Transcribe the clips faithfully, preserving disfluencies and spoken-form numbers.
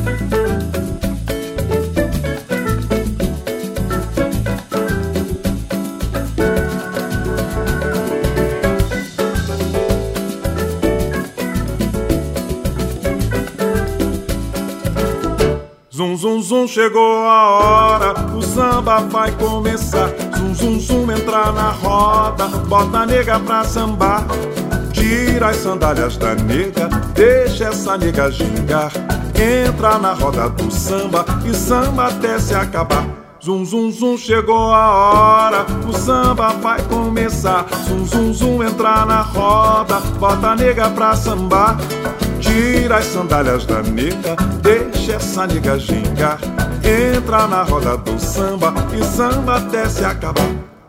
Zum, zum, zum, chegou a hora, o samba vai começar. Zum, zum, zum, entrar na roda, bota a nega pra sambar. Tira as sandálias da nega, deixa essa nega gingar. Entra na roda do samba e samba até se acabar. Zum, zum, zum, chegou a hora, o samba vai começar. Zum, zum, zum, entrar na roda, bota a nega pra sambar. Tira as sandálias da nega, deixa essa nega gingar. Entra na roda do samba e samba até se acabar.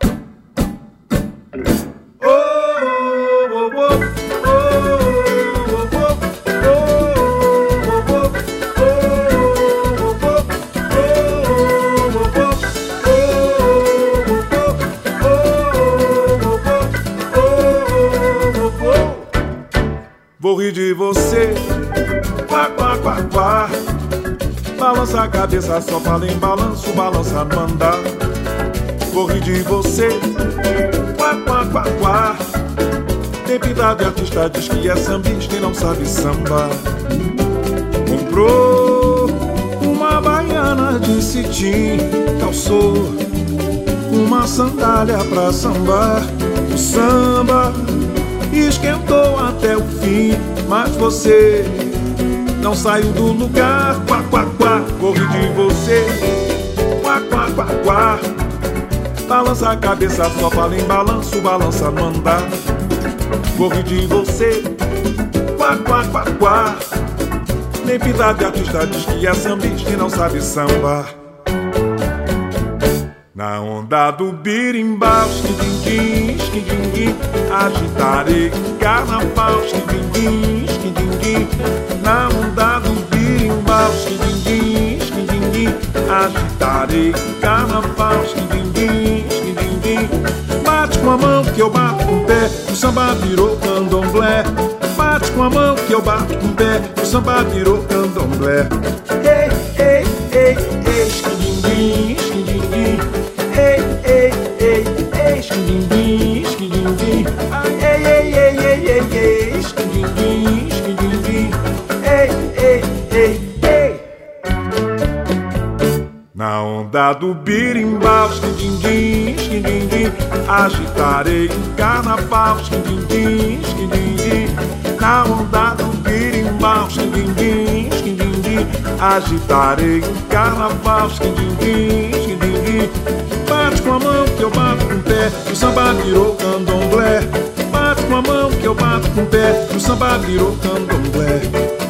Vou rir de você, quá, quá, quá, quá. Balança a cabeça, só fala em balanço, balança no andar. Vou rir de você, quá, quá, quá, quá. Tem pinta de artista, diz que é sambista e não sabe sambar. Comprou uma baiana de cetim, calçou uma sandália pra sambar. O samba esquentou até o fim, mas você não saiu do lugar. Quá, quá, quá, corri de você. Quá, quá, quá, quá. Balança a cabeça, só fala em balanço, balança no andar. Corri de você. Quá, quá, quá, quá. Nem pinta de artista, diz que é sambista e não sabe sambar. Na onda do birimbau, esquindim, esquindim, agitarei carnaval, esquindim, esquindim. Na onda do birimbau, esquindim, esquindim, agitarei carnaval, esquindim, esquindim. Bate com a mão que eu bato com o pé, o samba virou candomblé. Bate com a mão que eu bato com o pé, o samba virou candomblé. Ei, ei, ei, ei, esquindim, esquindim. Ei, ei, ei, ei, esquindim, esquindim. Ei, ei, ei, ei, ei, ei, esquindim, esquindim. Ei, ei, ei, ei. Na onda do birimbau, esquindim, esquindim, agitarei o carnaval, esquindim, esquindim. Na onda do birimbau, esquindim, esquindim, agitarei o carnaval, esquindim, esquindim. Bate com a mão que eu bato com o pé, o samba virou candomblé. Bate com a mão que eu bato com o pé, o samba virou candomblé.